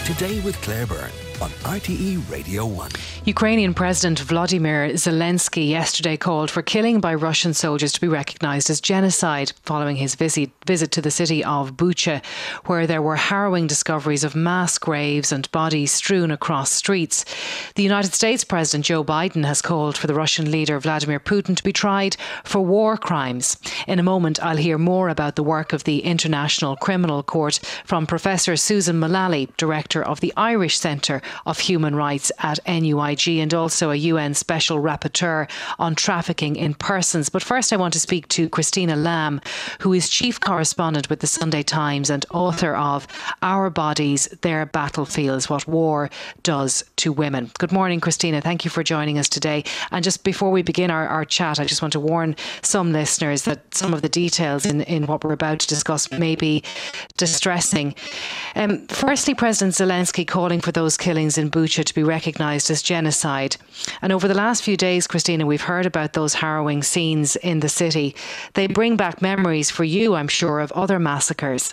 Today with Claire Byrne on RTE Radio 1. Ukrainian President Volodymyr Zelensky yesterday called for killing by Russian soldiers to be recognised as genocide following his visit to the city of Bucha, where there were harrowing discoveries of mass graves and bodies strewn across streets. The United States President Joe Biden has called for the Russian leader Vladimir Putin to be tried for war crimes. In a moment, I'll hear more about the work of the International Criminal Court from Professor Susan Mullally, Director of the Irish Centre of Human Rights at NUIG, and also a UN Special Rapporteur on Trafficking in Persons. But first I want to speak to Christina Lamb, who is Chief Correspondent with the Sunday Times and author of Our Bodies, Their Battlefields, What War Does to Women. Good morning, Christina. Thank you for joining us today. And just before we begin our chat, I just want to warn some listeners that some of the details in what we're about to discuss may be distressing. Firstly, President Zelensky calling for those killings in Bucha to be recognised as genocide. And over the last few days, Christina, we've heard about those harrowing scenes in the city. They bring back memories for you, I'm sure, of other massacres.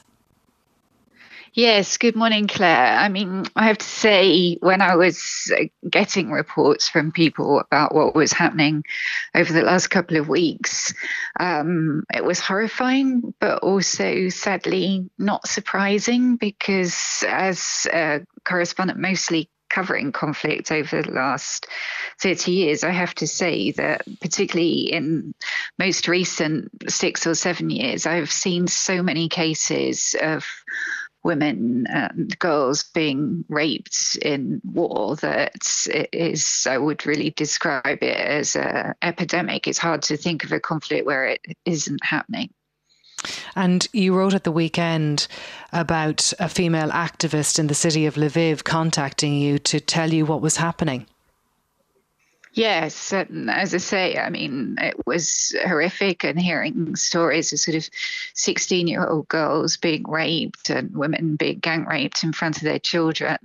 Yes, good morning, Claire. I mean, I have to say, when I was getting reports from people about what was happening over the last couple of weeks, it was horrifying, but also sadly not surprising, because as a correspondent mostly covering conflict over the last 30 years, I have to say that particularly in most recent 6 or 7 years, I've seen so many cases of women and girls being raped in war that it is, I would really describe it as an epidemic. It's hard to think of a conflict where it isn't happening. And you wrote at the weekend about a female activist in the city of Lviv contacting you to tell you what was happening. Yes, and as I say, I mean, it was horrific, and hearing stories of sort of 16-year-old girls being raped and women being gang raped in front of their children.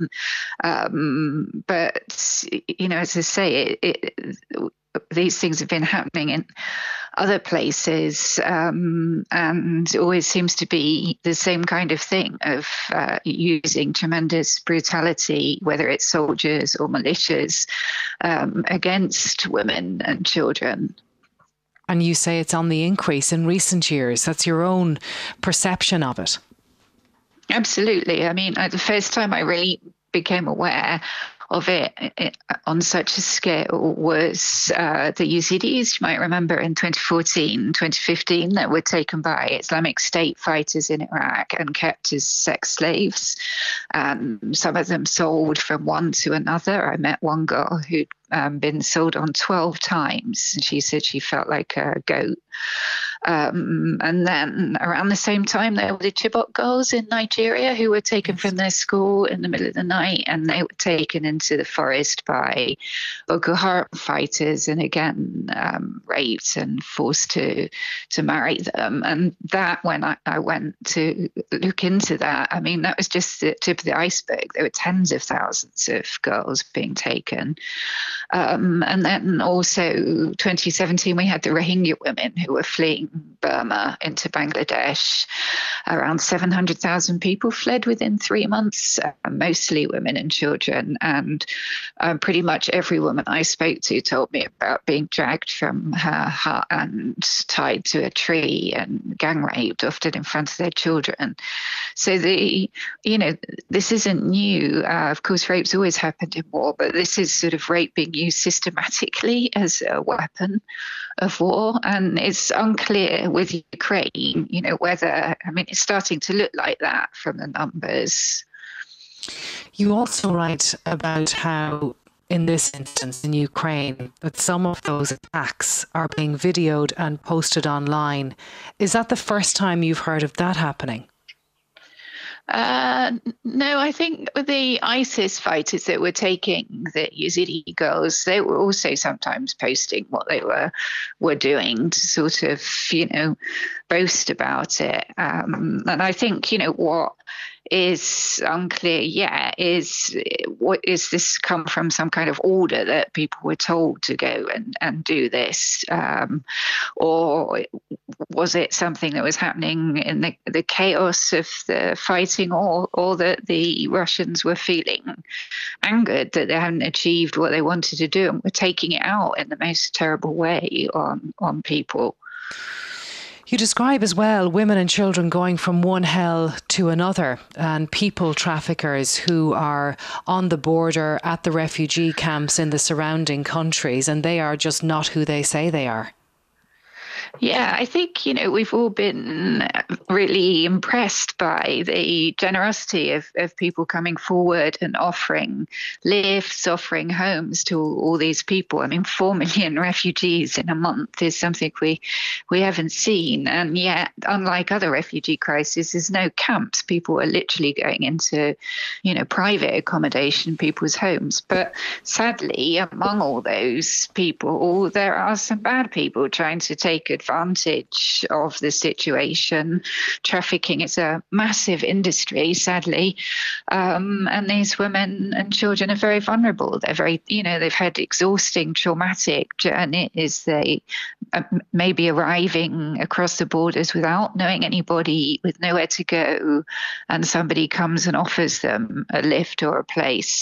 But, you know, as I say, these things have been happening in other places, and it always seems to be the same kind of thing of using tremendous brutality, whether it's soldiers or militias, against women and children. And you say it's on the increase in recent years. That's your own perception of it. Absolutely. I mean, the first time I really became aware of it on such a scale was the Yazidis, you might remember, in 2014, 2015, that were taken by Islamic State fighters in Iraq and kept as sex slaves. Some of them sold from one to another. I met one girl who'd been sold on 12 times. She said she felt like a goat. And then around the same time, there were the Chibok girls in Nigeria who were taken from their school in the middle of the night, and they were taken into the forest by Boko Haram fighters, and again raped and forced to marry them. And that, when I went to look into that, I mean, that was just the tip of the iceberg. There were tens of thousands of girls being taken. And then also 2017, we had the Rohingya women who were fleeing Burma into Bangladesh. Around 700,000 people fled within 3 months, mostly women and children. And pretty much every woman I spoke to told me about being dragged from her hut and tied to a tree and gang raped, often in front of their children. So this isn't new. Of course, rape's always happened in war, but this is sort of rape being used systematically as a weapon of war. And it's unclear with Ukraine, whether, it's starting to look like that from the numbers. You also write about how, in this instance in Ukraine, that some of those attacks are being videoed and posted online. Is that the first time you've heard of that happening? No, I think the ISIS fighters that were taking the Yazidi girls, they were also sometimes posting what they were doing to sort of, boast about it. And I think, what is unclear yet is, what is this come from some kind of order that people were told to go and do this? Or was it something that was happening in the chaos of the fighting, or that the Russians were feeling angered that they hadn't achieved what they wanted to do and were taking it out in the most terrible way on people? You describe as well women and children going from one hell to another, and people traffickers who are on the border, at the refugee camps in the surrounding countries, and they are just not who they say they are. Yeah, I think, we've all been really impressed by the generosity of people coming forward and offering lifts, offering homes to all these people. I mean, 4 million refugees in a month is something we haven't seen. And yet, unlike other refugee crises, there's no camps. People are literally going into, private accommodation, people's homes. But sadly, among all those people, there are some bad people trying to take advantage of the situation. Trafficking is a massive industry, sadly, and these women and children are very vulnerable. They're very, they've had exhausting, traumatic journeys. They may be arriving across the borders without knowing anybody, with nowhere to go, and somebody comes and offers them a lift or a place.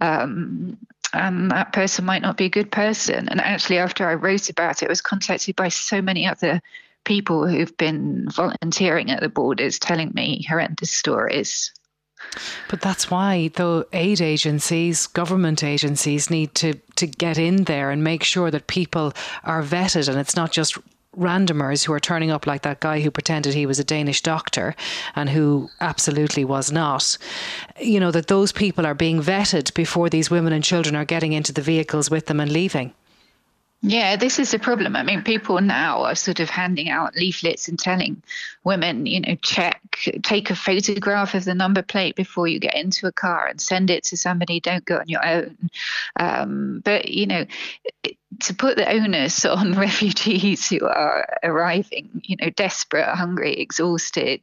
And that person might not be a good person. And actually, after I wrote about it, I was contacted by so many other people who've been volunteering at the borders, telling me horrendous stories. But that's why the aid agencies, government agencies, need to get in there and make sure that people are vetted, and it's not just randomers who are turning up, like that guy who pretended he was a Danish doctor and who absolutely was not. That those people are being vetted before these women and children are getting into the vehicles with them and leaving. Yeah, this is the problem. I mean, people now are sort of handing out leaflets and telling women, take a photograph of the number plate before you get into a car and send it to somebody. Don't go on your own. But, to put the onus on refugees who are arriving, desperate, hungry, exhausted,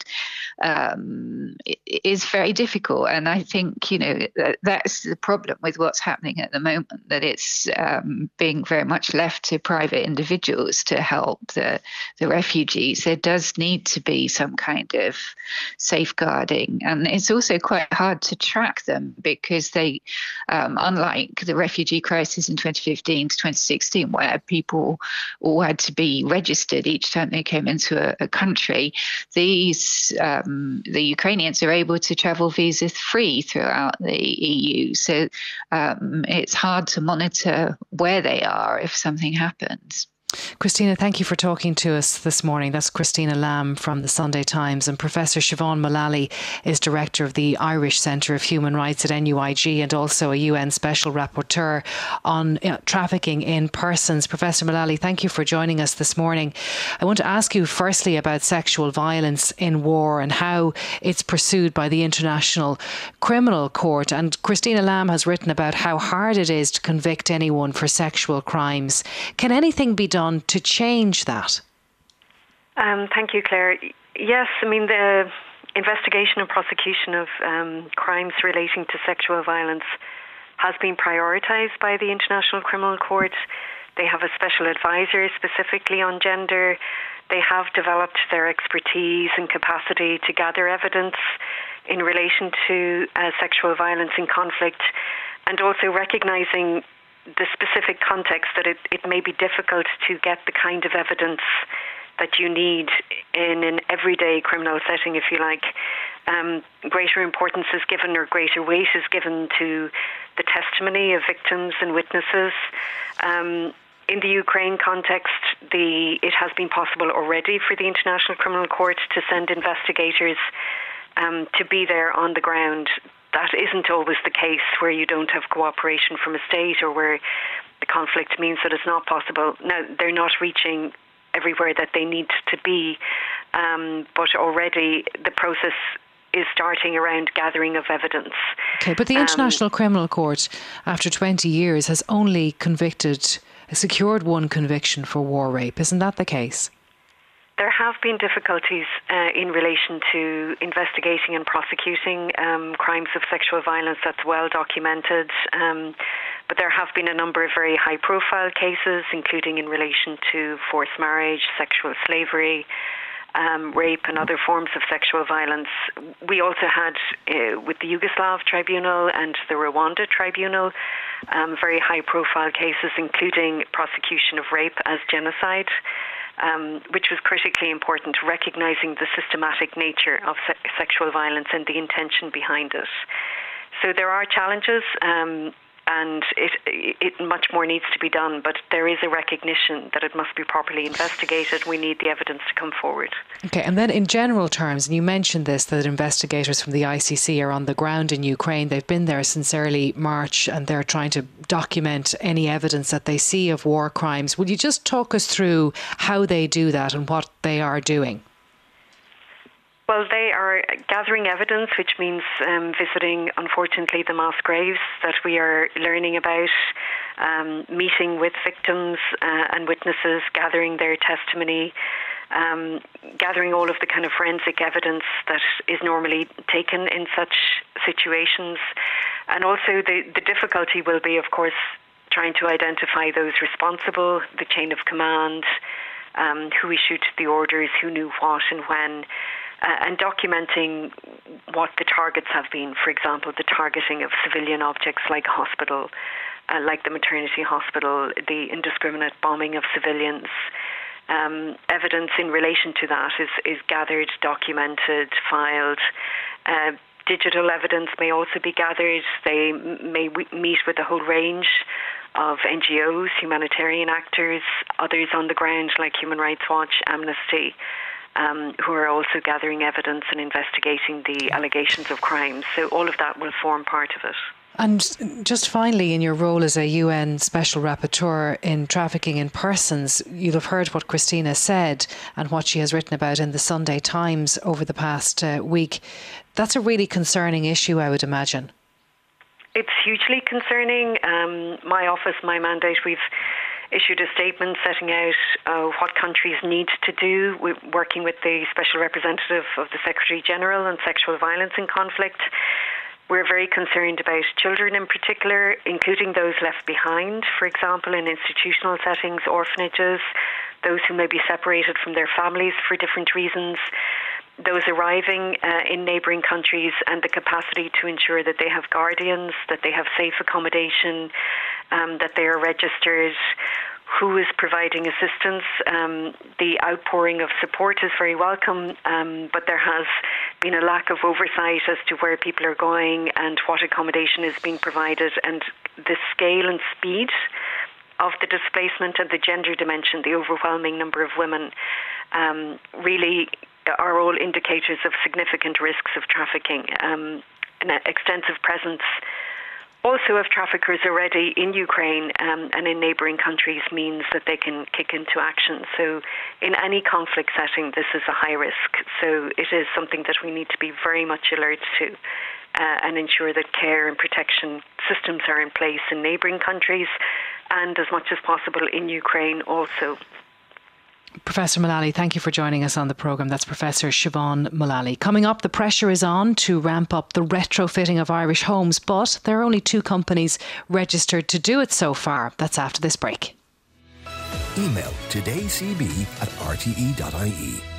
it is very difficult. And I think, that's the problem with what's happening at the moment, that it's being very much left to private individuals to help the refugees. There does need to be some kind of safeguarding. And it's also quite hard to track them, because they, unlike the refugee crisis in 2015 to 2016, where people all had to be registered each time they came into a country, the Ukrainians are able to travel visa free throughout the EU. So it's hard to monitor where they are if something happens. Christina, thank you for talking to us this morning. That's Christina Lamb from the Sunday Times. And Professor Siobhan Mullally is Director of the Irish Centre of Human Rights at NUIG, and also a UN Special Rapporteur on trafficking in persons. Professor Mullally, thank you for joining us this morning. I want to ask you firstly about sexual violence in war and how it's pursued by the International Criminal Court. And Christina Lamb has written about how hard it is to convict anyone for sexual crimes. Can anything be done to change that? Thank you, Claire. Yes, I mean, the investigation and prosecution of crimes relating to sexual violence has been prioritised by the International Criminal Court. They have a special advisor specifically on gender. They have developed their expertise and capacity to gather evidence in relation to sexual violence in conflict, and also recognising the specific context that it may be difficult to get the kind of evidence that you need in an everyday criminal setting, if you like. Greater importance is given, or greater weight is given, to the testimony of victims and witnesses. In the Ukraine context, it has been possible already for the International Criminal Court to send investigators to be there on the ground. That isn't always the case where you don't have cooperation from a state, or where the conflict means that it's not possible. Now, they're not reaching everywhere that they need to be, but already the process is starting around gathering of evidence. Okay, but the International Criminal Court, after 20 years, has only secured one conviction for war rape. Isn't that the case? There have been difficulties in relation to investigating and prosecuting crimes of sexual violence. That's well documented. But there have been a number of very high-profile cases, including in relation to forced marriage, sexual slavery, rape and other forms of sexual violence. We also had, with the Yugoslav Tribunal and the Rwanda Tribunal, very high-profile cases, including prosecution of rape as genocide, which was critically important, recognising the systematic nature of sexual violence and the intention behind it. So there are challenges, and it much more needs to be done, but there is a recognition that it must be properly investigated. We need the evidence to come forward. Okay, and then in general terms, and you mentioned this, that investigators from the ICC are on the ground in Ukraine. They've been there since early March and they're trying to document any evidence that they see of war crimes. Would you just talk us through how they do that and what they are doing? Well, they are gathering evidence, which means visiting, unfortunately, the mass graves that we are learning about, meeting with victims and witnesses, gathering their testimony, gathering all of the kind of forensic evidence that is normally taken in such situations. And also the difficulty will be, of course, trying to identify those responsible, the chain of command, who issued the orders, who knew what and when. And documenting what the targets have been. For example, the targeting of civilian objects like a hospital, like the maternity hospital, the indiscriminate bombing of civilians. Evidence in relation to that is gathered, documented, filed. Digital evidence may also be gathered. They may meet with a whole range of NGOs, humanitarian actors, others on the ground like Human Rights Watch, Amnesty, who are also gathering evidence and investigating the allegations of crimes. So all of that will form part of it. And just finally, in your role as a UN Special Rapporteur in trafficking in persons, you'll have heard what Christina said and what she has written about in the Sunday Times over the past week. That's a really concerning issue, I would imagine. It's hugely concerning. My office, my mandate, we've issued a statement setting out what countries need to do. We're working with the Special Representative of the Secretary General on sexual violence in conflict. We're very concerned about children in particular, including those left behind, for example, in institutional settings, orphanages, those who may be separated from their families for different reasons, those arriving in neighbouring countries, and the capacity to ensure that they have guardians, that they have safe accommodation, that they are registered, who is providing assistance. The outpouring of support is very welcome, but there has been a lack of oversight as to where people are going and what accommodation is being provided, and the scale and speed of the displacement and the gender dimension, the overwhelming number of women, really are all indicators of significant risks of trafficking. An extensive presence also of traffickers already in Ukraine and in neighbouring countries means that they can kick into action. So in any conflict setting, this is a high risk. So it is something that we need to be very much alert to and ensure that care and protection systems are in place in neighbouring countries and as much as possible in Ukraine also. Professor Mullally, thank you for joining us on the programme. That's Professor Siobhan Mullally. Coming up, the pressure is on to ramp up the retrofitting of Irish homes, but there are only 2 companies registered to do it so far. That's after this break. Email todayscb@rte.ie.